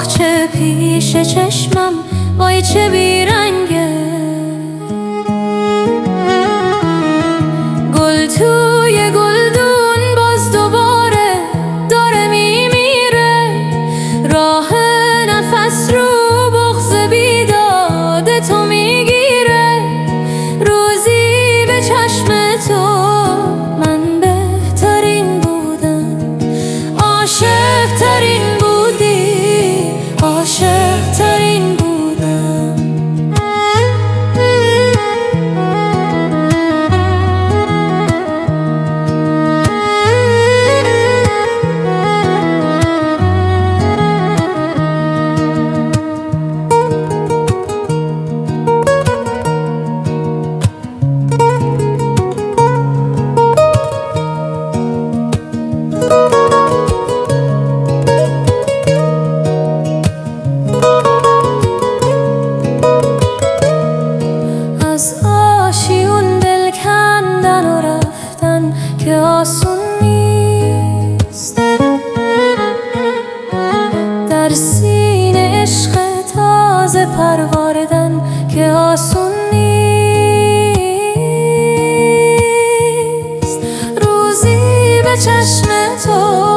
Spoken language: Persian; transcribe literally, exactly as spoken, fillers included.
باغچه پیش چشمم، وای چه بیرنگه. گل توی گلدون باز دوباره داره میمیره. راه نفس رو بغض بیداد تو میگیره. روزی به چشم تو من بهترین بودم، عاشق ترین بودی، عاشق ترین بودم. از آشیون دل کندن و رفتن که آسون نیست. در سینه عشق تازه پروردن که آسون نیست. روزی به چشم تو